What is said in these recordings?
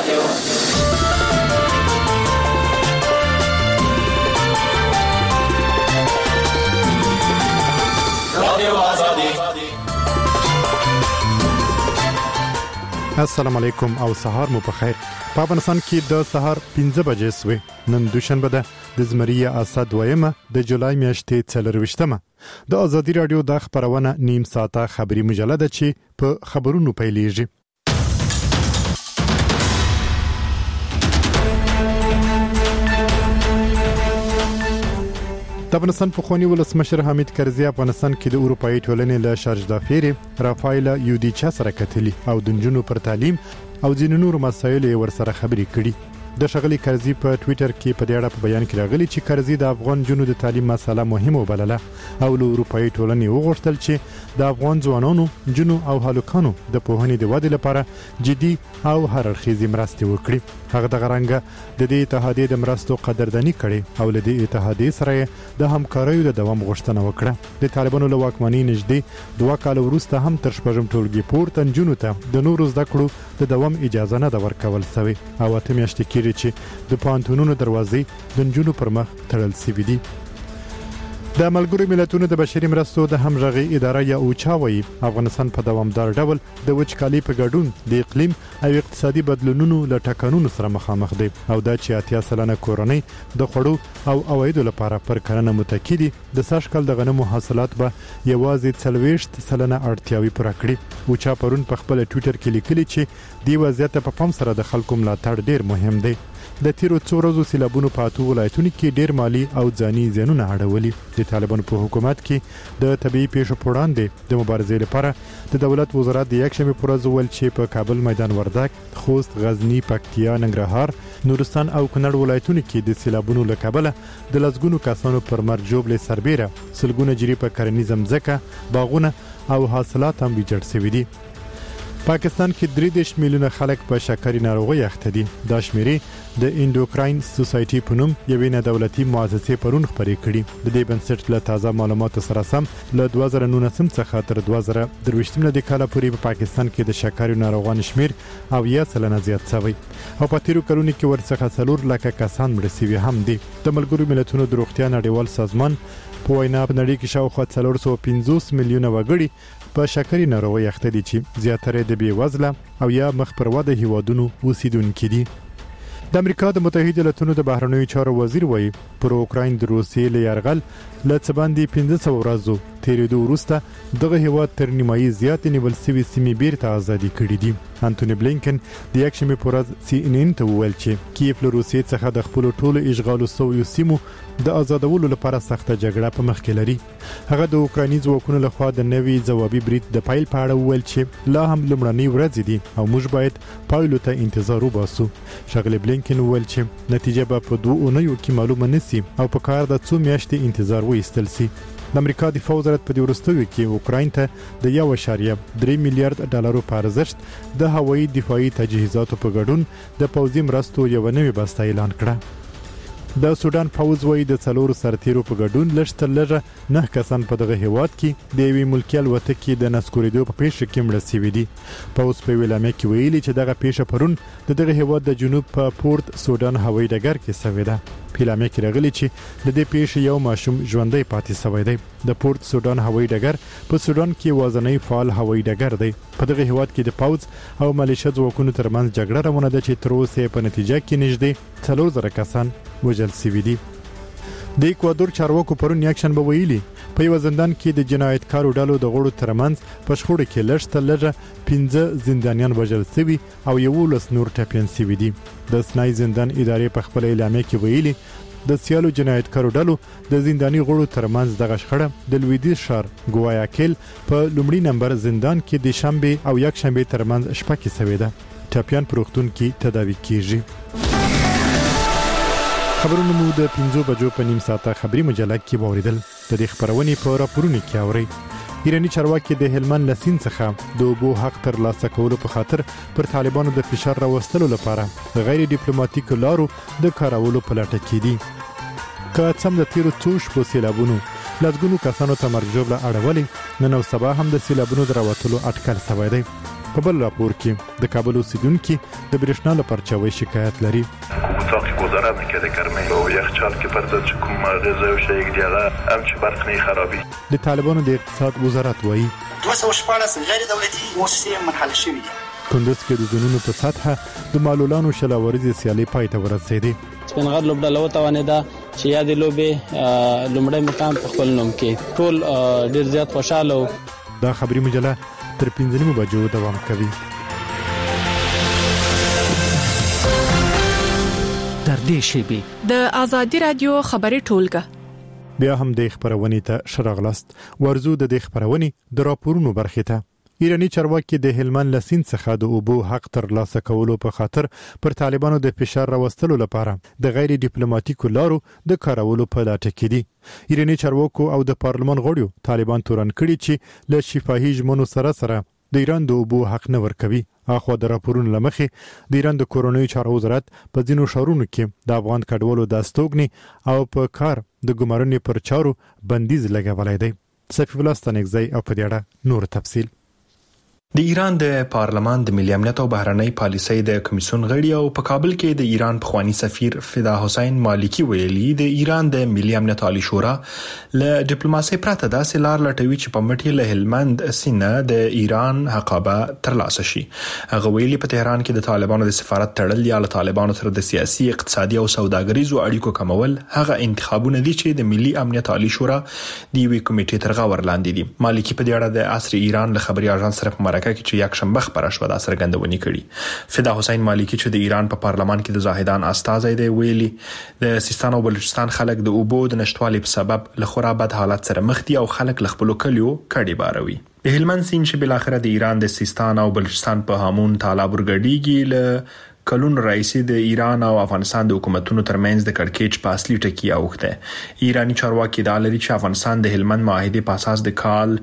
السلام علیکم او سهار مو په خیر. په افغانستان کې د سهار 15 بجې سوې. نن دوشنبه ده د زمریه اسد دویمه د جولای میاشتې 24مه. د ازادي رادیو د خبرونه نیم ساعته خبري مجله ده چې په خبرونو پیلېږي. د افغانستان پخوانی ولسمشر حامد کرزي افغانستان کې د اروپאי ټولنې له شارجدافیر رافایل یودیچا سره کتلی او د جنونو پر تعلیم او ځینو نور مسایل ورسره خبرې کړي. د شغلی کرزي په ټوئیټر کې په دې اړه په بیان کې راغلی چې کرزي د افغان جنونو د تعلیم مسله مهمه وبلله او له اروپאי ټولنې وغوښتل چې د افغان ځوانانو جنو او هلکانو د پوهنې د ودې لپاره جدي او هر اړخیزې مرستې وکړي. هغه د غرانګه د دې اتحادیې د مرستو قدردانی کړي او له دې اتحادیې سره د همکاریو د دوام غوښتنه وکړه. د طالبانو له واکمنۍ نږدې 2 کال وروسته هم تر شپږم ټولګي پورته جنونو ته د نورو زده کړو د دوام اجازه نه ده ورکول شوې او اته میاشتې کې چې د پانتونونو دروازې د جنونو پر مخ تړل شوې دي. د ملګرو ملتونو د بشري مرستو د همغږي اداره یا اوچا وایي افغانستان په دوامدار ډول د وچکالي په ګډون د اقلیم او اقتصادي بدلونونو له ټکانونو سره مخامخ دی او دا چې 80% کورنۍ د خوړو او عوایدو لپاره پر کرنه متکی دي. د ساشکل د غنمو حاصلات به یوازې 40% اړتیاوي پوره کړي. اوچا پرون په خپل ټوئیټر کې لیکلي چې دی وضعیت په پام سره د خلکو ملاتړ ډیر مهم دی. د تیرو څو ورځو سیلابونو په اتو ولایتونو کې ډیر مالی او ځاني زیانونه اړولي. د طالبانو په حکومت کې د طبيعي پیښو په وړاندې د مبارزې لپاره د دولت وزارت د یکشنبه پر ورځ ول چې په کابل میدان وردګ، خوست، غزنی، پکتیا، ننګرهار، نورستان او کونړ ولایتونو کې د سیلابونو له کبله د لسګونو کسانو پر مرګ جوړې سربېره سلګونه جری په کرنیزه ځمکه، باغونه او حاصلات هم ویجاړ شوي دي. پاکستان کې 3 میلیونه خلک په شکرې ناروغي اخته دي. دا شمیرې د انډوکراین سوسایټي په نوم یوې نه دولتي مؤسسې پرون خبرې کړي. د دې بنسټ له تازه معلوماتو سره سم له 2019 څخه تر 2023 کال پورې په پاکستان کې د شکرې ناروغانو شمیر او 10% زیات شوی او په تیرو کلونو کې ورڅخه 4 لکه کسان مړ شوي هم دي. د ملګرو ملتونو د روغتیا نړیوال سازمان په وینا په نړۍ کې شاوخوا 450 میلیونه وګړي په شکرې ناروغي اخته دي چې زیاتره د بې وزله او یا مخ پر وده هیوادونو اوسیدونکي دي. د امریکا د متحده ایالاتونو د بهرنیو چارو وزیر وایي پر اوکراین د روسیې له یرغل له څه باندې 1500 ورځو تیرېدو وروسته دغه هیواد تر نیمایي زیات نیول شوي سیمې بیرته ازادي کړې دي. انټونی بلینکن د یکشنبه پر ورځ CNN ته وویل چې کیف له روسیې څخه د خپل ټولو اشغالو شویو سیمو د آزادولو لپاره سخته جګړه په مخ کې لري. هغه د اوکرایني ځواکونو لخوا د نوي ځوابي برید د پایل په اړه وویل چې لا هم لومړنۍ ورځې دي او موږ باید پایلو ته انتظار وباسو. شغله بلینکن وویل چې نتیجه به په 2 اونیو کې معلومه نشي او په کار د 2 میاشتې انتظار وایستل شي. د امریکا دفاع وزارت په دې وروستیو کې اوکراین ته د 1.3 میلیارډ ډالرو په ارزښت د هوایي دفاعي تجهیزاتو په ګډون د پوځي مرستو یو نوې بسته اعلان کړه. د سودان پوځ وایي د 4 سرتیرو په ګډون لږ 9 کسان په دغه هیواد کې د یوې ملکي الوتکې د نسکورېدو په پیښه کې مړه شوي دي. پوځ په ویلامه کې ویلي چې دغه پیښه پرون د دغه هیواد د جنوب په پورت سودان هوایي ډګر کې شوې ده. پیلامه کې راغلي چې د دې پیښې یو ماشوم ژوندۍ پاتې شوی دی. د پورت سودان هوایي ډګر په سودان کې وازنۍ فعال هوایي ډګر دی. په دغه هیواد کې د پوځ او ملیشه ځواکونو ترمنځ جګړه روانه ده چې تر اوسه په نتیجه کې نږدې 4000 کسان وژل شوي دي. د اکوادور چارواکو پرون یکشنبه ویلي په یو زندان کې د جنایتکارو ډلو د غړو ترمنځ په شخړه کې لږ 15 زندانیان وژل شوي او 11 نور ټپیان شوي دي. د سنای زندان ادارې په خپل اعلامیه کې ویلي د سیالو جنایتکارو ډلو د زنداني غړو ترمنځ دغه شخړه د لویدیز ښار ګواياکل په لومړي نمبر زندان کې د شنبه او یکشنبه ترمنځ شپه کې شوې ده. ټپیان په روغتون کې تداوي کیږي. خبرونه مو د 15 بجو په نیم ساعته خبري مجله کې واوریدل. د دې خبرونې په راپورونو کې اوري ایرانی چارواکي د هلمند لسین څخه د اوبو حق تر لاسه کولو په خاطر پر طالبانو د فشار راوستلو لپاره غیر ډیپلوماټیک لارو د کارولو په لټه کې دي. که څم د تیرو څو شپو سیلابونو لږګونو کسانو ته مرګ ژوبله اړولې، نن او سبا هم د سیلابونو د راوتلو اټکل شوی دی. په بل راپور کې د کابل اوسیدونکو د برېښنا لپاره چوي شکایت لري. اتاقی گذاره میکرده کرمه و یخچال که پرزد چکم غذا و شیک دیگه همچه برق نی خرابی. د طالبانو د اقتصاد وزارت وایي 214 غیر دولتي مؤسسې منحل شوې دي. کندوز کې د زونونو په سطحه د معلولانو شلاوريزي سیالي پای ته ورسېده. سپینغر لوبډله وتوانېده چې یادې لوبې لومړی مقام په خپل نوم کې ټول ډېر زیات خوشاله وو. دا خبري مجله تر 15 بجو دوام کوي. در دې شیبي د آزادي رادیو خبري ټولګه بیا هم د خبرونې ته شراغلاست. ورزو د خبرونې د راپورونو برخه ته ایرانی چارواکي د هلمند لسین څخه د اوبو حق تر لاسه کولو په خاطر پر طالبانو د فشار راوستلو لپاره د غیر ډیپلوماټیکو لارو د کارولو په لټه کې دي. ایرانی چارواکو او د پارلمان غړو طالبان تورن کړي چې له شفاهي ژمنو سره د ایران د اوبو حق نه ورکوي. اخو د راپورونو لمخې د ایران د کورونی چارو وزارت په ځینو شهرونو کې د افغان کډوالو د استوګنې او په کار د ګمارنې پر چارو بندیز لګولای دی. صفی الله ستانکزی او په دې اړه نور تفصیل. د ایران د پارلمان د ملي امنیت او بهرنۍ پالیسۍ د کمیسیون غړي او په کابل کې د ایران پخوانی سفیر فدا حسین مالکی ویلي د ایران د ملي امنیت عالی شورا له ډیپلوماسۍ پرته داسې لار لټوي چې په مټي له هلمند سینه د ایران حقابه ترلاسه شي. هغه ویلي په تهران کې د طالبانو د سفارت تړل یا له طالبانو سره د سیاسي اقتصادي او سوداګریزو اړیکو کمول هغه انتخابونه دي چې د ملي امنیت عالی شورا د یوې کمیټې تر غور لاندې دي. مالکی په دې اړه د عصر ایران له خبري اژانس سره په کې چې یک شنبه خبره شو دا څرګندونې کړي. فدا حسین مالکی چې د ایران په پارلمان کې د زاهدان استازی دی ویلي د سیستان او بلوچستان خلک د اوبو د نشټوالي په سبب له خورا بد حالت سره مخ دي او خلک له خپل کلیو کډي باروي. د هلمند سیند چې بل اخر د ایران د سیستان او بلوچستان په هامون تالاب ورګډیږي له کلون رئیس د ایران او افغانستان د حکومتونو ترمنځ د کړکېچ په اصلي ټکی اوخته. ایرانی چارواکي د لري چې افغانستان د هلمند معاهده په اساس د کال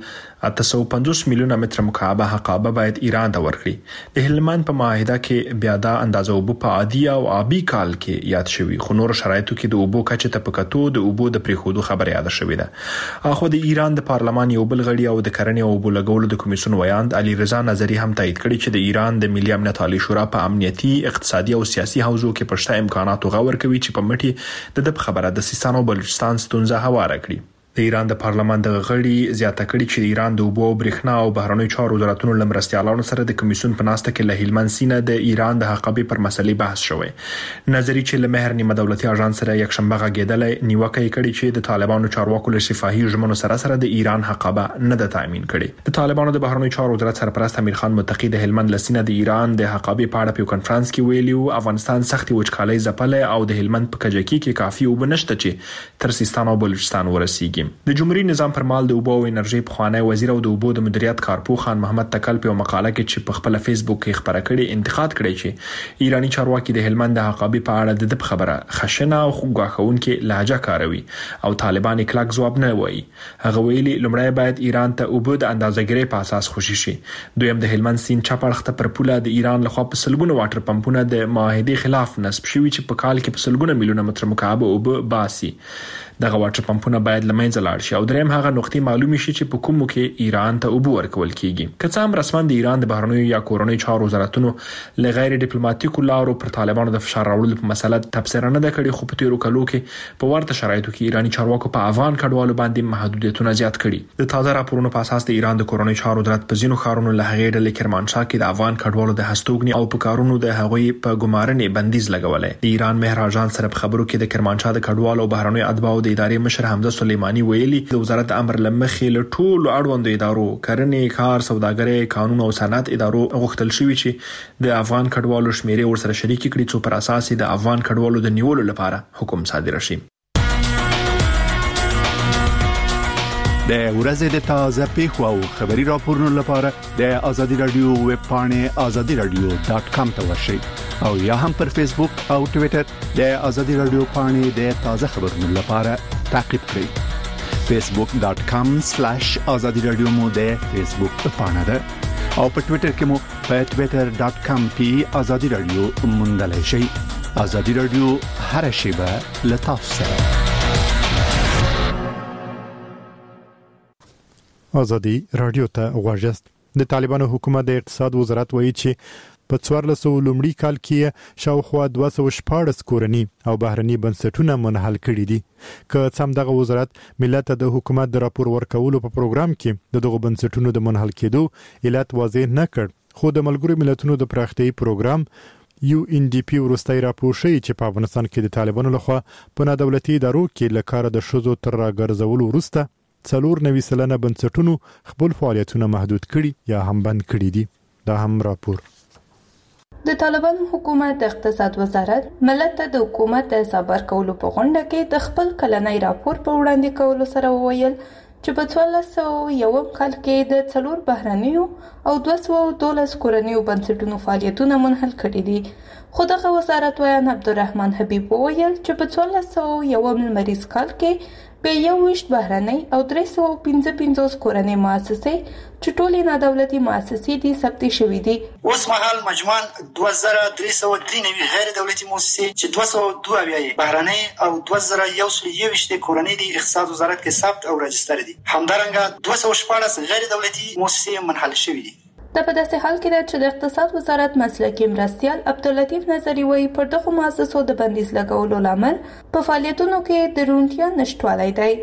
850 میلیونه متر مکعب حقابه باید ایران ته ورکړي. د هلمند په معاهده کې بیا دا اندازه اوبو په عادي او آبي کال کې یاد شوی خو نور شرایطو کې د اوبو کچه ته پکاتو د اوبو د پریخودو خبره یاد شوې ده. اخو د ایران د پارلمان یو بل غړي او د کرنې او اوبو لګولو د کمیسیون ویاند علي رضا نظری هم تایید کړي چې د ایران د ملي امنیت عالی شورا په امنیتي اقتصادي او سیاسي حوزو کې پرشته امکانات غور کوي چې په مټي د خبره د سیستان او بلوچستان ستونزه هواره کړي. د ایران د پارلمان د غړي زیاته کړي چې ایران د اوبو برېښنا او بهرنۍ چارو وزارتونو لمرستيالانو سره د کمیسیون په ناسته کې له هلمند سینه د ایران د حقابې پر مسلې بحث شوی. نظری چې له مهر نیمه دولتي اژانس سره یک شنبه غږیدل نیوکه کړي چې د طالبانو چارواکو له شفاهي ژمنو سره د ایران حقابه نه د تامین کړي. د طالبانو د بهرنۍ چارو وزارت سرپرست امیر خان متقی د هلمند لسینه د ایران د حقابې په اړه په کانفرنس کې ویلي افغانستان سختي وچکالۍ ځپله او د هلمند په کجکی کې کافي اوبه نشته چې تر سیستان او بلوچستان ورسیږي. د جمهوریت نظام پر مال د اوبو او انرژي پخوانی وزیر او د اوبو د مدیریت کارپو خان محمد تکل په مقاله کې چې په خپل فیسبوک کې خبره کړې انتقاد کړی چې ایرانی چارواکي د هلمند د حقابې په اړه د خبره خشنه او خوګاخون کې لهجه کاروي او طالبان کلک ځواب نه وایي. هغه ویلي لومړی باید ایران ته اوبو د اندازګری په اساس خوشي شي. دویم د هلمند سیند چپړخته پر پوله د ایران لخوا په سلګونه واټر پمپونه د معاهده خلاف نصب شوي چې په کال کې په سلګونه میلیونه متر مکعب اوبه باسي. دغه واټر پمپونه باید لمنځه لاړ شي او دریم هغه نقطې معلومي شي چې په کومو کې ایران ته اوبه ورکول کیږي. که څه هم رسما د ایران د بهرنیو یا کورنۍ چارو وزارتونو له غیر ډیپلوماټیکو لارو پر طالبانو د فشار راوړلو په مسله تبصره نه کړي خو په تیرو کلو کې په ورته شرایطو کې ایرانی چارواکو په افغان کډوالو باندې محدودیتونه زیات کړي. د تازه راپورونو په اساس د ایران د کورنۍ چارو وزارت په ځینو ښارونو له هغې ډلې کرمانشاه کې د افغان کډوالو د هستوګنې او په کارونو د هغوی په ګمارنې بندیز لګولای. د ایران مهر اژانس سره په خبرو کې د کرمانشاه د کډوالو او بهرنیو اتباعو د ادارې مشر حمزه سلیمانی ویلي د وزارت امر لمخې له ټولو اړوندو ادارو کرنې کار سوداګرۍ قانون او صنعت ادارو غوښتل شوی چې د افغان کډوالو شمیرې ورسره شریک کړي چې پر اساس د افغان کډوالو د نیولو لپاره حکم صادر شي. د ورځې د تازه پیښو او خبري راپورونو لپاره د آزادي رادیو ویب پاڼه azadiradio.com ته ورشئ او یا هم پر فیسبوک او ټوئیټر د آزادي رادیو پاڼه د تازه خبرونو لپاره تعقیب کړئ. facebook.com/azadiradio مو د فیسبوک پاڼه ده او په ټوئیټر کې مو په twitter.com/azadiradio موندلای شئ. آزادي رادیو هر شیبه له تاسو سره. آزادی رادیو ته غواړئ د طالبانو حکومت د اقتصاد وزارت وایي چې په 1400 لومړي کال کې شاوخوا 214 کورنی او بهرني بنسټونه منحل کړي دي. که څم دغه وزارت ملت د حکومت د راپور ورکولو په پروګرام کې دغه بنسټونو د منحل کېدو علت واضح نه کړ، خو د ملګرو ملتونو د پراختیايي پروګرام UNDP ورستۍ راپور ښیي چې په افغانستان کې د طالبانو لخوا په نادولتي ادارو کې لکاره د شذو تر راګرځولو وروسته 94% بنسټونو خپل فعالیتونه محدود کړي یا هم بند کړي دي. دا هم راپور. د طالبانو حکومت د اقتصاد وزارت ملت ته د حکومت د صبر کولو په غونډه کې د خپل کلنۍ راپور په وړاندې کولو سره وویل چې په 1401 کال کې د 4 بهرنیو او 212 کورنیو بنسټونو فعالیتونه منحل کړي دي. خو دغه وزارت ویان عبدالرحمن حبیب وویل چې په 1401 لمریز کال کې به 21 بهرنۍ او 355 کورنۍ مؤسسې چې ټولې نادولتي مؤسسې دي ثبت شوې دي. اوس مهال مجموعاً 2393 غیر دولتي مؤسسې چې 202 بهرنۍ او 2121 کورنۍ دي اقتصاد وزارت کې ثبت او راجستر دي. همدارنګه 214 غیر دولتي مؤسسې منحل شوې دي. دا په داسې حال کې ده چې د اقتصاد وزارت مسلکي مرستیال عبداللطیف نظری وایي پر دغه مؤسسو د بندیز لګولو لامل په فعالیتونو کې د روڼتیا نشټوالی دی.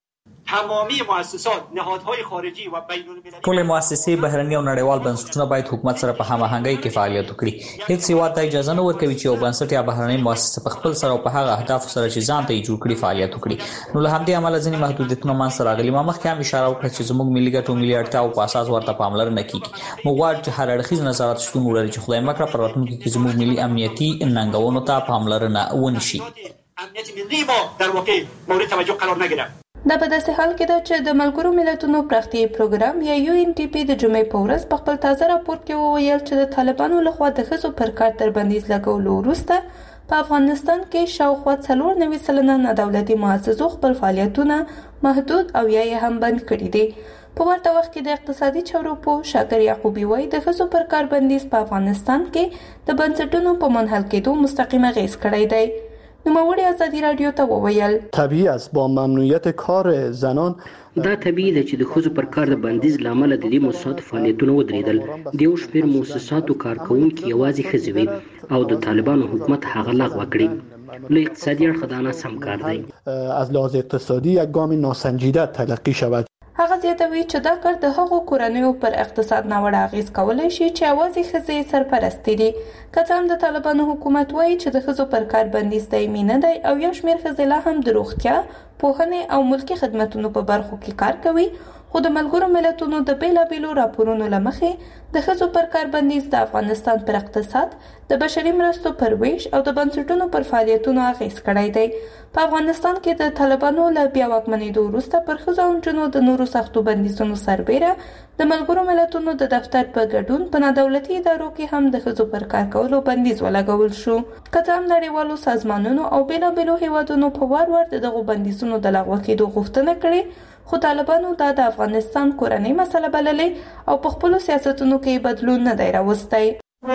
تمامی مؤسسات نهادهای خارجی و بین‌المللی ټول مؤسسې بهرني او نړیوال بنسټونه باید حکومت سره په هماهنګۍ کې فعالیت وکړي. هیڅ هیواد ته اجازه نه ورکوي چې یو بنسټ یا بهرنۍ مؤسسه په خپل سره او په هغه اهداف سره چې ځان ته یې جوړ کړي فعالیت وکړي. نو له همدې امله ځینې محدودیتونه منځته راغلي. ما مخکې هم اشاره وکړه چې زموږ ملي ګټو ملي اړتیاو په اساس ورته پاملرنه کیږي. موږ غواړو چې هر اړخیز نظارت شتون ولري چې خدای مکړه په راتلونکي کې زموږ ملي امنیتي ننګونو ته پاملرنه ونشي. امنیت ملی ما در واقع مورد توجه قرار نگیرد. دا په داسې حال کې ده چې د ملګرو ملتونو پراختیايي پروګرام یا UNDP د جمعې په ورځ په خپل تازه راپور کې وویل چې د طالبانو لخوا د ښځو پر کار تر بندیز لګولو وروسته په افغانستان کې شاوخوا 94% نادولتي مؤسسو خپل فعالیتونه محدود او یا هم بند کړي دي. په ورته وخت کې د اقتصادي چارو په شاکر یعقوبی وایي د ښځو پر کار بندیز په افغانستان کې د بنسټونو په منحل کېدو مستقیم اغیز کړی دی. نوموړي ازادي رادیو ته وویل طبیعي است با ممنوعیت کار زنان دا طبیعي ده چې د ښځو پر کار د بندیز لامل د دې مؤسساتو فعالیتونه ودرېدل. د یو شمېر مؤسساتو کارکونکي یوازې ښځې وي او د طالبانو حکومت هغه لغوه کړي. له اقتصادي اړخه دا ناسم کار دی. از لحاظ اقتصادی یک گام ناسنجیده تلقی شود. هغه زیاتوي چې دا کار د هغو کورنیو پر اقتصاد ناوړه اغیز کولی شي چې یوازې ښځې سرپرستې دي. که څه هم د طالبانو حکومت وایي چې د ښځو پر کار بندیز دایمي نه دی او یو شمېر ښځې لا هم د روغتیا، پوهنې او ملکي خدمتونو په برخو کې کار کوي، خو د ملګرو ملتونو د بیلابیلو راپورونو له مخې د ښځو پر کار بندیز د افغانستان پر اقتصاد، د بشري مرستو پر ویش او د بنسټونو پر فعالیتونو اغیز کړی دی. په افغانستان کې د طالبانو له بیا واکمنېدو وروسته پر ښځو او نجونو د نورو سختو بندیزونو سربیره د ملګرو ملتونو د دفتر په ګډون په نادولتي ادارو کې هم د ښځو پر کار کولو بندیز ولګول شو. که څه هم نړیوالو سازمانونو او بیلابیلو هیوادونو په وار وار د دغو بندیزونو د لغوه کېدو غوښتنه کړې، خو طالبانو دا د افغانستان کورنۍ مسله بللې او په خپلو سیاستونو کې بدلون نه دی راوستی.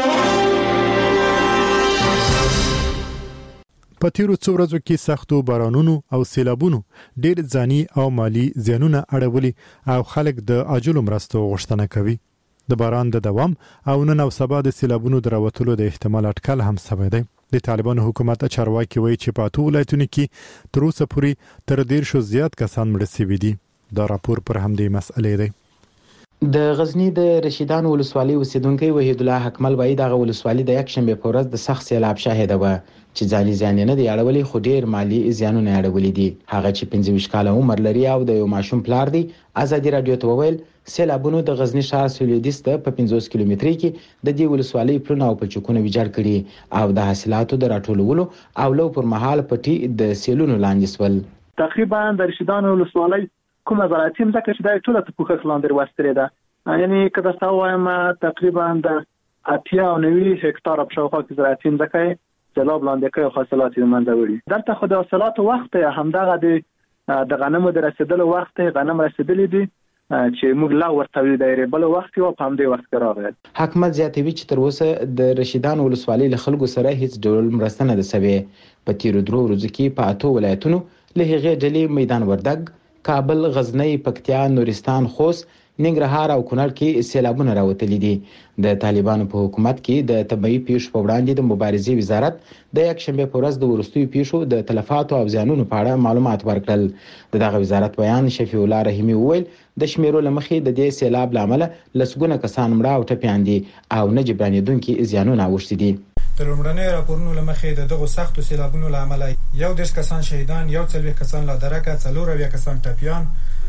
په تیرو څو ورځو کې سختو بارانونو او سیلابونو ډېر ځاني او مالی زیانونه اړولي او خلک د عاجلو مرستو غوښتنه کوي. د باران د دوام او نن او سبا د سیلابونو د راوتلو د احتمال اټکل هم سوی دی. د طالبانو حکومت چارواکي وایي چې په 8 ولایتونو کې تر اوسه پورې تر 150 زیات کسان مړه شوي دي. دا راپور پر همدې مسئلې دی. د غزنی د رشیدان ولسوالۍ اوسیدونکو وحید الله حکمل وایي دغه ولسوالۍ د یک شنبه په ورځ د سخت سیلاب شاهده و چې ځالي زیان نه دی اړولي، خو ډیر مالی زیانونه اړولي دي. هغه چې 25 کاله عمر لري او د یو ماشوم پلار دی ازادي رادیو ته وویل سیلابونو د غزنی ښار سولیدیس ته په 50 کیلومتري کې د دې ولسوالۍ پلونه او پچکونه ویجاړ کړي او د حاصلاتو د راټولولو او لو پر مهال پټي د سیلونو لاندې سول. تقریبا د رشیدان ولسوالۍ کومه زراعتي ځمکه چې د ټوله په پوښښ لاندې وستري ده، یعنی که تاسو وایم تقریبا د 90 هکتار په شاوخوا کې زراعتي ځمکه سیلاب لاندې کوي، حاصلات یې منځ وړي. دلته خو د حاصلاتو وخت همدغه د غنمو د رسیدلو وخت غنم رسیدلې دي چې موږ لا ورته ویل بل وخت یو په همدې وخت کې راغلی. حکومت زیاتوي چې تر اوسه د رشیدان ولسوالۍ له خلکو سره هیڅ ډول مرسته نه ده سوې. په تیرو 3 ورځو کې په 8 ولایتونو له هغې ډلې میدان وردګ، کابل، غزنی، پکتیا، نورستان، خوست، ننګرهار او کونړ کې سیلابونه راوتلي دي. د طالبانو په حکومت کې د طبيعي پیښو په وړاندې د مبارزې وزارت د یک شنبه په ورځ د ورستیو پیښو د تلفاتو او زیانونو په اړه معلومات ورکړل. دغه وزارت بیان شفیع الله رحیمی وویل د شمیرو لمخې د دې سیلاب لامل لسګونه کسان مړه او ټپيان دي او نه جبرانېدونکي زیانونه اوښتي دي. د لومړنۍ راپورونو لمخې د دغه سختو سیلابونو لامل 11 کسان شهیدان، 40 کسان لا درکه، 4 کسان ټپيان،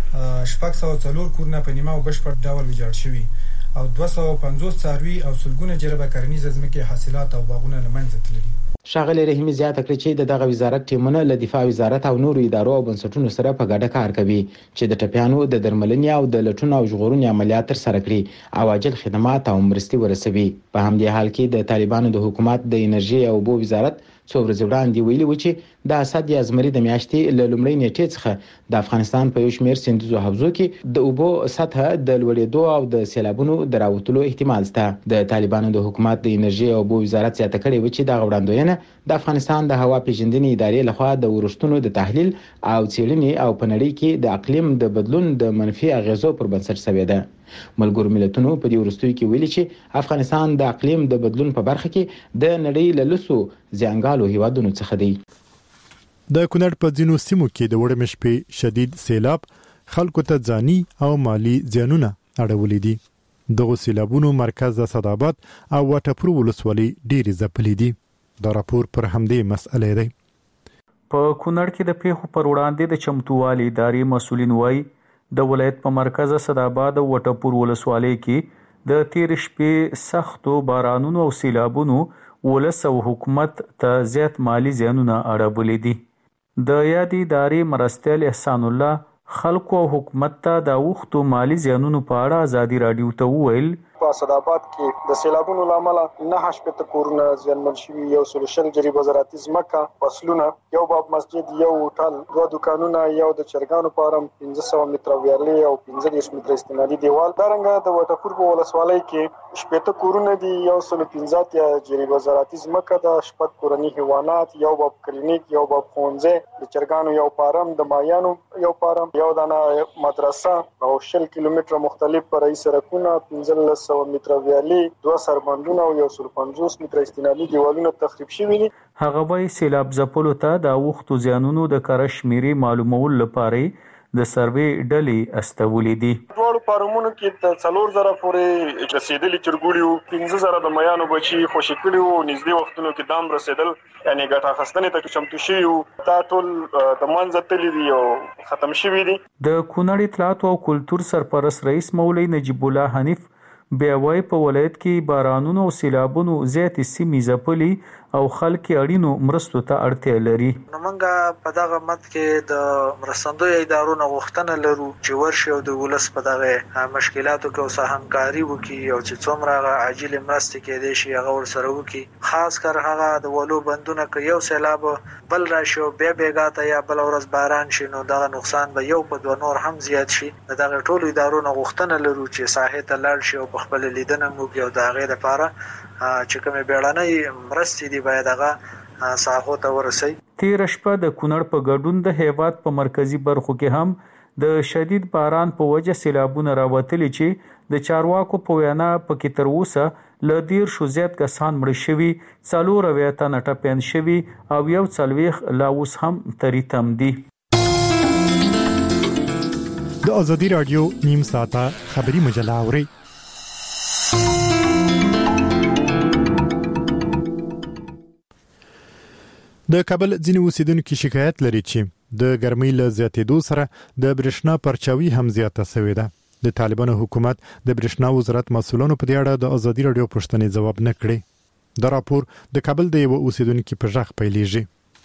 604 کورونه په نیمه او بشپړ ډول ویجاړ شوي او 250 څاروي او سلګونه جربه کرنیزه ځمکې حاصلات او باغونه لمنځه تللي. ښاغلی رحیمی زیاته کړې چې دغه وزارت ټیمونه له دفاع وزارت او نورو ادارو او بنسټونو سره په ګډه کار کوي چې د ټپیانو د درملنې او د لټون او ژغورنې عملیات ترسره کړي او عاجل خدمات او مرستې ورسوي. په همدې حال کې د طالبانو د حکومت د انرژي او اوبو وزارت څو ورځې وړاندې ویلي و چې د اسد یا زمري د میاشتې له لومړۍ نیټې څخه د افغانستان په یو شمېر سیندیزو حوزو کې د اوبو سطح د لوړېدو او د سیلابونو د راوتلو احتمال شته. د طالبانو د حکومت د انرژي او اوبو وزارت زیاته کړې و چې د وړاندوینه د افغانستان د هوا پیژندنې ادارې لخوا د ورستونو د تحلیل او څېړنې او په نړۍ کې د اقلیم د بدلون د منفي اغیزو پر بنسټ شوې ده. ملګرو ملتونو په دې ورستیو کې ویلي چې افغانستان د اقلیم د بدلون په برخه کې د نړۍ له لسو زیانګالو هیوادونو څخه دی. د کونړ په ځینو سیمو کې د وړمې شپې شدید سیلاب خلکو ته ځاني او مالی زیانونه اړولي دي. دغه سیلابونو مرکز د صدابات او وټپور ولسوالۍ ډېری ځپلي دي. دا راپور پر همدې مسئله دی. په کونړ کې د پیښو پر وړاندې د چمتووالي ادارې مسؤلین وایي د ولایت په مرکز صداباد او وټپور ولسوالۍ کې د تیر شپې سختو بارانونو او سیلابونو ولس او حکومت ته زیات مالی زیانونه اړولي دي. د یادې ادارې مرستیال احسان الله خلکو او حکومت ته د اوښتو مالی زیانونو په اړه ازادي راډیو ته وویل په صدابات کې د سیلابونو لامل 9 کورونه زیانمن شوي، 120 جریبه زراعتي ځمکه، فصلونه، یو باب مسجد، یو هوټل، 2 دکانونه، یو د چرګانو فارم، 1500 متره ویالې او 15 متره استنادي دیوال. دارنګه د وټپور په ولسوالۍ کې 80 کورونه دي، 115 جریبه زراعتي ځمکه د 8 کورني حیوانات، یو باب کلینیک، یو باب ښوونځی، د چرګانو یو فارم، د مایانو یو فارم، یو دانه مدرسه او 10 کیلومتره مختلف فرعي سړکونه، 1500 متره ویالې، 2 سربندونه او 150 متره استنادي دیوالونه تخریب شوي دي. هغه وايي سیلاب ځپلو ته د اوښتو زیانونو د کره شمیرې معلومولو لپاره د سروې ډلې استولې دي. دواړو فارمونو کې د 4000 پورې رسیدلي چرګوړي وو، 15000 د میانو بچي خوشي کړي وو، نږدې وختونو کې دام رسیدل یعنی ګټه اخیستنې ته چمتو شوي وو. دا ټول د منځه تللي دي او ختم شوي دي. د کونړ اطلاعات او کلتور سرپرست رئیس مولوي نجیب الله حنیف بیا وايي په ولایت کې بارانونو او سیلابونو زیاتې سیمې ځپلي او خلک اړینو مرستو ته اړتیا لري. نو موږ په دغه مد کې د مرستندوی ادارو نه غوښتنه لرو چې ورشي او د ولس په دغه مشکلاتو کې اوسه همکاري وکړي او چې څومره عاجل مرستې کېدای شي هغه ورسره وکړي. خاص کر هغه د ولو بندونه کې یو سیلاب بل راشي او بیا بیګاته یا بل ورځ باران شي نو دغه نقصان به یو په 2 نور هم زیات شي. دغه ټولو ادارو نه غوښتنه لرو چې ساحې ته لاړ شي او خپل لیدنه موږ یو د هغې لپاره چې کومې بیړنۍ مرستې دي باید هغه ساحو ته ورسي. تېره شپه د کونړ په ګډون د هیواد په مرکزي برخو کې هم د شدید باران په وجه سیلابونه راوتلي چې د چارواکو په وینا پکې تر اوسه له 10 زیات کسان مړه شوي، 4 تنه ټپیان شوي او 40 لا اوس هم تریتم دي. د ازادي راډیو نیم ساعته خبري مجله اوري. د کابل ځینې اوسیدونکو شکایت لري چې د ګرمۍ له زیاتېدو سره د برېښنا پرچاوي هم زیاته شوې ده. د طالبانو حکومت د برېښنا وزارت مسؤلانو په دې اړه د ازادي راډیو پوښتنې ځواب نه کړي. دا راپور د کابل د یو اوسیدونکو په ژغ پیلېږي.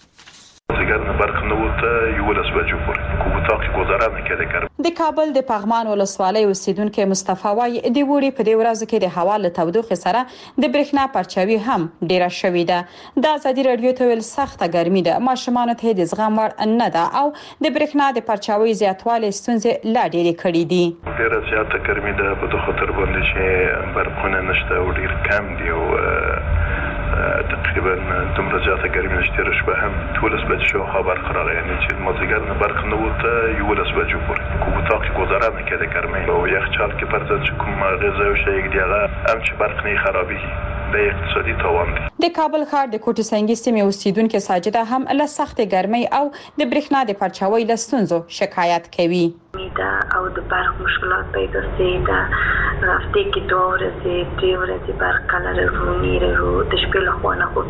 د کابل د پغمان ولسوالۍ اوسیدونکو مصطفی وای د وړي په دې ورځ کې د هوا له تودوخې سره د برېښنا پرچاوي هم ډیره شوې ده. د ازادي راډیو ته ویل سخته ګرمي ده، ماشومان ته د زغم وړ نه ده او د برېښنا د پرچاوي زیاتوالی ستونزې لا ډېرې کړې دي. ډیره زیاته ګرمي ده په دې خاطر باندې چې برقونه نشته او ډیر کم دي او تقریبا تقریبا دومره زیاته ګرمي نشته شپه هم 12 بجې شو برق راغی یعنی چې مازیګر نه برق نه وته 11 بجې پورې کوم اتاق گذاره میکرد گرمی و یخچال که پرتش کوم غذا و شی دیگه هم چې برق نه خرابي د اقتصادي تاوان دي. د کابل ښار د کوټه سنگي سیمې اوسیدونکو ساجده هم له سخت ګرمۍ او د برېښنا د پرچاوي له ستونزو شکایت کوي. او د برق مشکلات پیدا شده هفته کې 2 ورځې 3 ورځې برق کله رو د شپې له خوا نه خو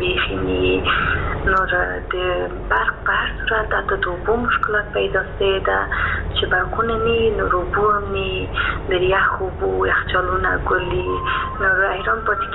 بیخي نور د برق په هر صورت د اوبو مشکلات پیدا شده چې برقونه نه روبو نه د یخ اوبو یخچالونه کلی نور ایران پاتې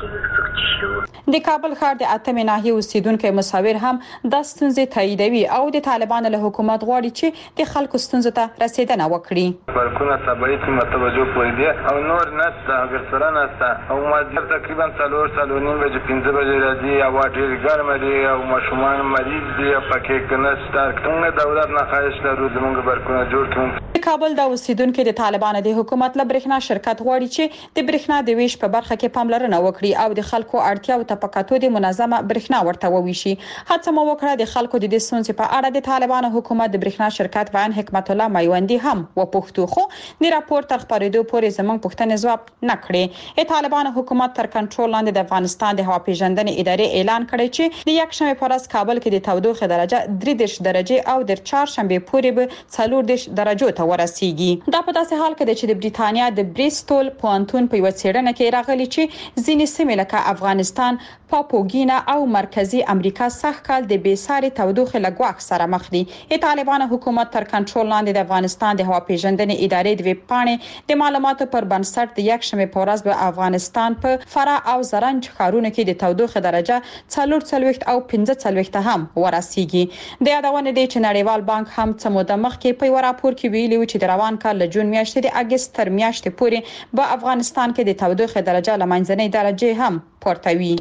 کیږي. د کابل ښار د اتمې ناحیې اوسیدونکو مصور هم د ستونزې تاییدوي او د طالبانو له حکومت غواړي چې د خلکو ستونزو ته رسیدنه وکړي. برقونه سبایت متوجه پوری دي او نور نسته اگر سره نسته او مازیګر تقریبا 4:30 بجې 5 بجې راځي او ډېر ګرم دي او ماشومان مریض دي پکې کنهسته څنګه دولت نه خواهش لرو زموږ برقونه جوړ کړي. کابل د اوسیدونکو د طالبانو د حکومت له برېښنا شرکت غواړي چې د برېښنا د ویش په برخه کې پاملرنه وکړي او د خلکو اړتیا او طبقاتو د منظمه برېښنا ورته وویشي. هڅه مو وکړه د خلکو د دې ستونزې په اړه د طالبانو حکومت د برېښنا شرکت بیان حکمت الله میوندي هم وپوښتو خو د راپور تر خبرېدو پورې زموږ پوښتنې ځواب نه کړې. طالبانو حکومت تر کنټرول لاندې د افغانستان د هوا پیژندنې ادارې اعلان کړی چې د یکشنبه په ورځ کابل کې د تودوخه درجه 33 درجه او د چهارشنبه پورې به 40 درجو ته ورسیږي. دا په داسې حال کې چې د بریتانیا د بریستول پوهنتون په یو څېړنه کې راغلي چې ځینې سیمې لکه افغانستان، پاپوګینا او مرکزی امریکا سخت کال د بیساري تودوخه لګواخ سره مخ دي. طالبانو حکومت تر کنټرول لاندې د افغانستان د هوا پیژندنې ادارې د ویب پاڼې د معلوماتو پر بنسټ د یکشنبه په ورځ به افغانستان په فراه او زرنج ښارونو کې د تودوخه درجه 44 او 45 هم ورسیږي. د یادونه دي چې نړیوال بانک هم څه موده مخکې په یو راپور کې ویلي و چې د روان کال له جون میاشتې د اگست تر میاشتې پورې په افغانستان کې د تودوخه درجه لمنځنۍ درجه هم پورته وي.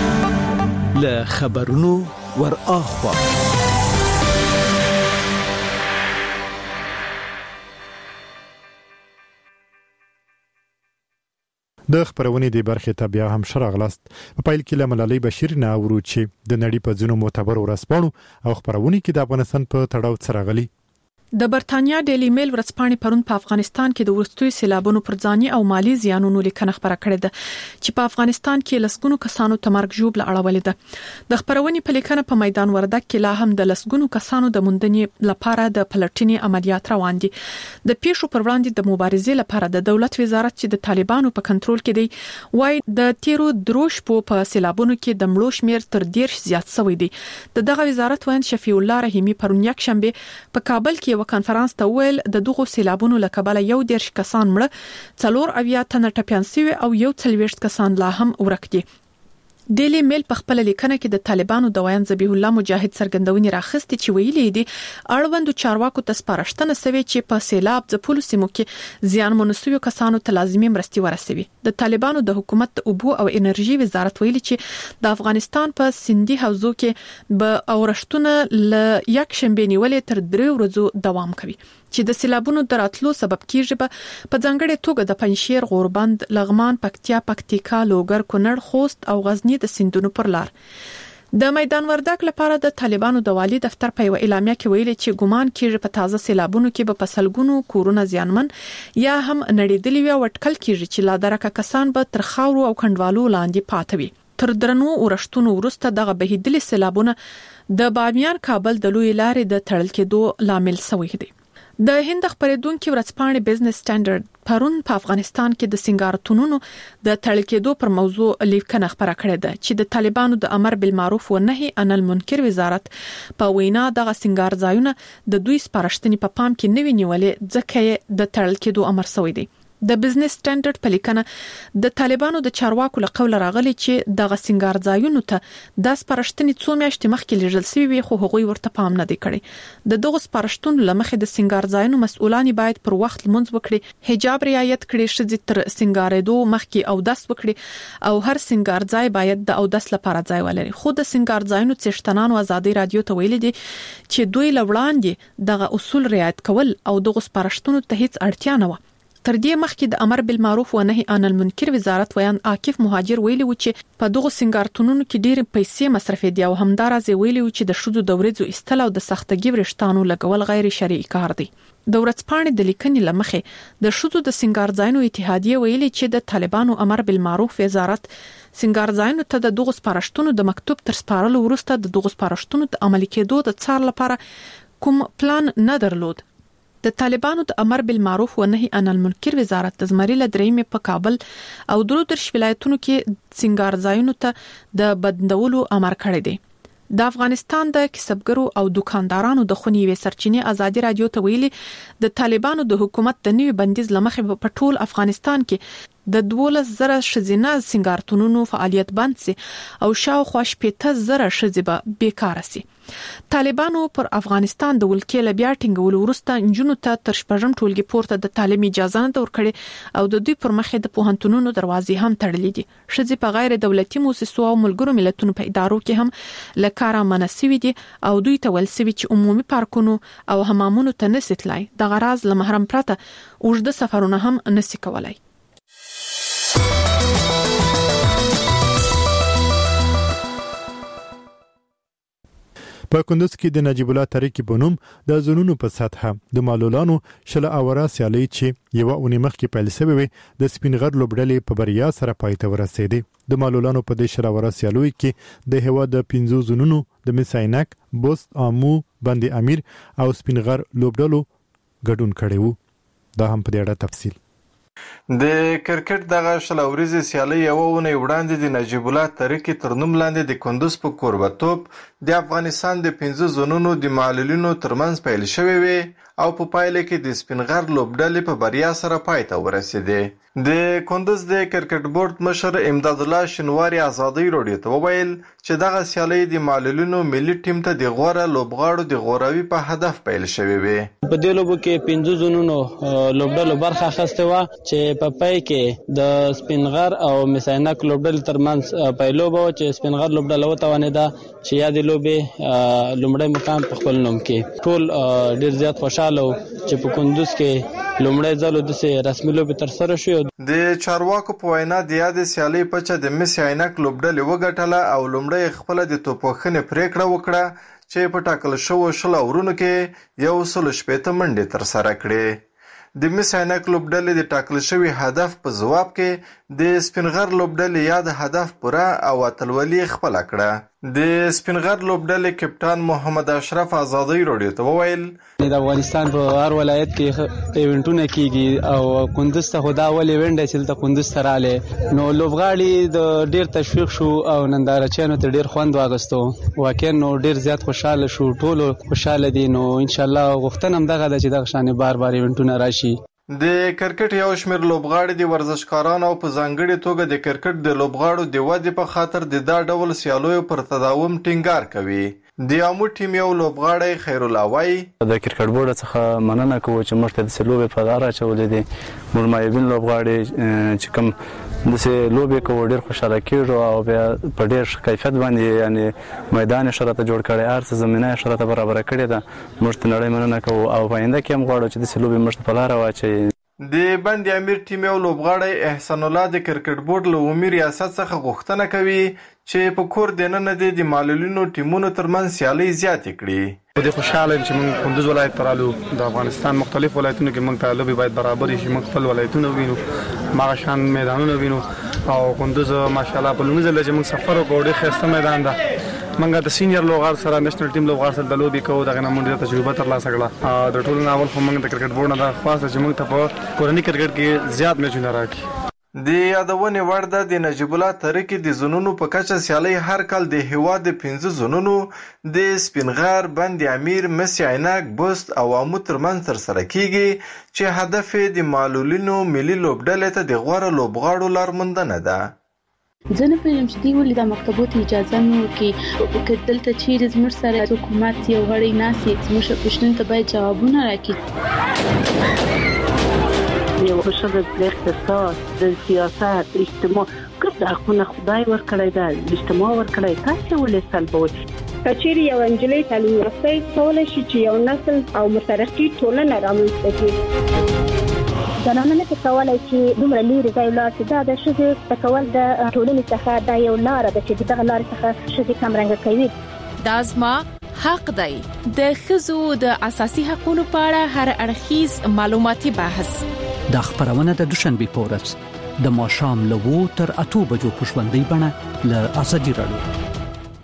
له خبرونو ور اخوا د خبرونې د برخې ته بیا هم شراغلاست. په پایل کې لملالۍ بشیر نه اورو چې د نړۍ په ځینو معتبر ورځپاڼو او خبرونې کې د افغانستان په تړاو څرغلي. د برتانیا ډیلی میل ورځپاڼې پرون په افغانستان کې د ورستوي سیلابونو پر ځاني او مالی زیانونو لیکنه خبره کړې ده چې په افغانستان کې لسګونو کسانو ته مرګ ژوبله اړولې ده. د خبرونې په لیکنه په میدان وردګ کې لا هم د لسګونو کسانو د موندنې لپاره د پلټنې عملیات روان دي. د پیښو پر وړاندې د مبارزې لپاره د دولت وزارت چې د طالبانو په کنټرول کې دی وايي د تیرو دروش په سیلابونو کې د مړو شمیر تر 10 زیات شوی دی. دغه وزارت وایي شفیع الله رحیمی پرون یک شنبه په کابل کې یو کنفرانس ته ویل د دغو سیلابونو له کبله 11 کسان مړه 4 تنه ټپيان شوي او 40 کسان لا هم ورک دي. ډیلی میل په خپل لیکنه کې د طالبانو د ویان ذبیح الله مجاهد سرګندونې راخستې چې ویلي دي اړوند چارواکو ته سپارښتنه شوې چې په سیلاب ځپلو سیمو کې زیان منسوي کسانو ته لازمي مرستې ورسوي. د طالبانو د حکومت د اوبو او انرژي وزارت ویلي چې د افغانستان په سندي حوزو کې به اورښتونه ل یک شنبه نیولې تر 3 ورځې دوام کوي چې د سیلابونو دراتلو سبب کیږي. په ځانګړي توګه د پنځشیر، غوربند، لغمان، پکتیا، پکتیکا، لوګر، کونړ، خوست او غزنی د سیندونو پر لار. د میدان وردګ لپاره د طالبانو د والی دفتر په اعلامیه کې ویلي چې ګومان کیږي په تازه سیلابونو کې به پسلګونو کورونه زیانمن یا هم نړیدلي وي او اټکل کیږي چې لا درکه کسان به تر خاورو او کندوالو لاندې پاتې وي. تر درنو ورښتونو وروسته دغه بهیدلي سیلابونه د بامیان کابل د لوی لارې د تړل کېدو لامل شوی دی. د هند خبرېدونکو ورځپاڼې بزنس سټانډرډ پرون په افغانستان کې د سنگارتونونو د تړل کېدو پر موضوع لیکنه خبره کړې ده چې د طالبانو د امر بالمعروف و نهي عن المنکر وزارت په وینا دغه سنگار ځایونه د دوی سپارښتنې په پام کې نه وینولې ځکه د تړل کېدو امر شوی دی. د بزنس سټانډرډ په لیکنه د طالبانو د چارواکو له قوله راغلي چې دغه سنگار ځایونو ته د سپارښتنې څو میاشتې مخکې لیږل شوی وي خو هغوی ورته پام نه دی کړی. د دغه سپارښتنو لمخې د سنگار ځایونو مسؤلان باید پر وخت لمونځ وکړي، حجاب رعایت کړي، شذ تر سنگارېدو مخکې او داس وکړي او هر سنگار ځای باید د او داس لپاره ځای ولري. خو د سنگار ځایونو څښتنانو ازادي رادیو ته ویلي دي چې دوی لوړاندې دغه اصول رعایت کول او دغه سپارښتنو ته هیڅ اړتیا نه و تر دې مخکې د امر بالمعروف و نهي عن المنکر وزارت ویان عاکف مهاجر ویلي و چې په دغه سنگارتونونو کې ډېر پیسې مصرف دي او همدارز ویلي و چې د شذو د ورځو استل او د سختګي ورشتانو لګول غیر شرعي کار دی. د ورځپاڼې د لیکنې لمخې د شذو د سنگار ځایونو اتحادیه ویلي چې د طالبانو امر بالمعروف وزارت سنگار ځایونو ته د دغه سپارښتنو د مکتوب تر سپارلو وروسته د دغه سپارښتنو د عملي کېدو د څار لپاره کوم پلان نه درلود. د طالبانو د امر بالمعروف و نهي عن المنکر وزارت د زمري لدرېمې په کابل او درودرش ولایتونو کې سنگار ځایونو ته د بندولو امر کړی دی. د افغانستان د کسبګرو او دکاندارانو د خونیوي سرچینې ازادي رادیو ته ویلي د طالبانو د حکومت د نوي بندیز لمخې په ټول افغانستان کې د 12,000 شزینه سنگارتونونو فعالیت بند سي او شاوخوا 15,000 شزې به بیکاره سي. طالبانو پر افغانستان د ولکې له بیا ټینګولو وروسته انجونو ته تر شپږم ټولګي پورته د تعلیم اجازه نه ورکړي او د دوی پر مخ د پوهنتونونو دروازې هم تړلې دي. شزې په غیر دولتي مؤسسو او ملګرو ملتونو په ادارو کې هم لکاره منسوي دي او دوی ته ولسوي چې عمومي پارکونو او حمامونو ته نسیتلای د غراض لمحرم پرته اوږده سفرونه هم نسی کولای. په کندوز کې د نجیب الله تاریکی په نوم د زونونو په سطحه د معلولانو شله اوره سیالي چې یو اونې مخکې پیل شوې وي د سپینغر لوبډلې په بریا سره پای ته ورسېدې. د معلولانو په دې شله اوره سیالي کې د هوا د 15 زونونو د مساینک، بوست، امو، بند امیر او سپینغر لوبډلو ګډون کړي وو. دا هم په دې اړه تفصیل. د کرکټ دغه شلوريزي سیالي یو ونې وړاندې د نجیب الله تاریکی تر نوم لاندې د کندوز په کوربتوب د افغانستان د 15 زونونو د معلولینو ترمنځ پیل شوې وي او په پایله کې د سپینغر لوبډلې په بریا سره پای ته ورسېده. د کندوز د کرکټ بورډ مشر امداد الله شنواری ازادي رادیو ته وویل چې دغه سیالي د معلولینو ملي ټیم ته د غوړه لوبغاړو د غوراوي په هدف پیل شوې وي. په دې لوبو کې 15 زونونو لوبډلو برخه اخیسته و چې په پای کې د سپینغر او مساینک لوبډلې ترمنځ پیلوبه و چې سپینغر لوبډله وتوانېده چې یاد لوبې لومړی مقام په خپل نوم کې. ټول ډیر زیات خوشاله و چې په کندوز کې لومړی ځل د رسمي لوبې تر سره شو. د چارواکو په وینا د یاد سیالي پچه د مساینک لوبډلې وګټله او لومړی خپل د توپخنې پریکړه وکړه چې په ټاکل شوو شل اورونو کې 160 منډې تر سره کړې. د مساینک لوبډلې د ټاکل شوی هدف په جواب کې د سپینغر لوبډلې یاد هدف پوره او اتلولي خپل کړه. د سپینغر لوبډلې کپټان محمد اشرف ازادي رادیو ته وویل د افغانستان په هر ولایت کې ایونټونه کیږي او کندوز ته خدا ولې وینډه چې ته کندوز ته رااله نو لوبغاړي د ډیر تشویق شو او نندارچیانو ته ډیر خوند واغستو. واقعا نو ډیر زیات خوشاله شو، ټول خوشاله دي. نو ان شاء الله غوښتنه هم دغه د چې دغه شان بار ایونټونه راشي. د کرکټ یو شمېر لوبغاړي د ورزشکارانو او په ځانګړي توګه د کرکټ د لوبغاړو د ودې په خاطر د دا ډول سیالیو پر تداوم ټینګار کوي. د امو ټیم یو لوبغاړی خیر الله وای د کرکټ بورډ څخه مننه کوو چې موږ ته د سلوبې په لار اچولې دي. موږ مایبین لوبغاړي چې کوم د سلوبې کو ډیر خوشاله کیږو او بیا په ډیر کیفیت باندې یعنی میدان شرط جوړ کړي، ارڅ زمينه شرط برابر کړي ده. موږ ته نړۍ مننه کوو او پاینده کې هم غواړو چې د سلوبې موږ په لار واچي. د بند امیر ټیم یو لوبغاړی احسان الله د کرکټ بورډ له عمومي ریاست څخه غوښتنه کوي چې په کور دننه د معلولینو ټیمونو ترمنځ سیالي زیاتې کړي. د خوشاله یم چې موږ کندوز ولایت ته رالو. د افغانستان مختلف ولایتونو کې موږ ته لوبې باید برابر شي، موږ خپل ولایتونه وینو، ماغه شان میدانونه وینو او کندوز ماشاءالله په لومړي ځل چې موږ سفر وکړو ډېر ښایسته میدان ده. موږ د سینیئر لوبغاړو سره نېشنل ټیم لوبغاړو سره د لوبې کوو، دغه نه موږ تجربه ترلاسه کړه. د ټولو نه اول خو موږ د کرکټ بورډ نه د خاصه چې موږ ته په کورني کرکټ کې زیات میچونه راکړي. د یادونې وړ ده د نجیب الله تاریکی د زونونو په کچه سیالي هر کال د هیواد د 15 زونونو د سپینغر، بند امیر، مسی عینک، بوست او امو ترمنځ ترسره کیږي چې هدف د معلولینو ملي لوبډلې ته د غوره لوبغاړو لارموندنه ده. زه نه پوهېږم چې دوی ولې دا مکتبو ته اجازه نه ورکوي که دلته چیرې زموږ سره حکومت یو غړی ناست وي زموږ پوښتنو ته باید جوابونه راکړي. یو ښځه د اقتصاد، د سیاست، اجتماع ګډ حقونه خدای ورکړی ده، اجتماع ورکړی، تاسې ولې سلبوئ؟ که چیرې یو نجلۍ تعلیم یافته کولی شي چې یو نسل او مترقي ټولنه رامنځته کړي. زنانه نه کولای چې دومره لري ځای لاړ شي. دا د ښځې تکول د ټولنې څخه دا یو لار ده چې دغه لار څخه ښځې کمرنګ کوي. دا زما حق دی. د ښځو د اساسي حقوقو په اړه هر اړخیز معلوماتي بحث د خبرونه د دوشنبه په ورځ د ماښام له 2 تر 8 بجو په ژوندۍ بڼه له ازادي رادیو